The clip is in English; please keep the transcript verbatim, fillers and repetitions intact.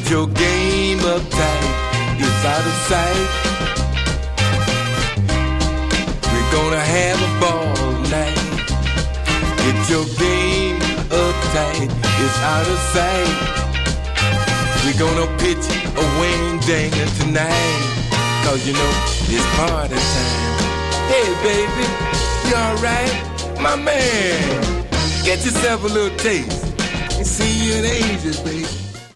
Get your game uptight, it's out of sight. We're gonna have a ball tonight. Get your game uptight, it's out of sight. We're gonna pitch a wing dinger tonight, cause you know it's party time. Hey baby, you alright? My man, get yourself a little taste and see you in Asia, baby.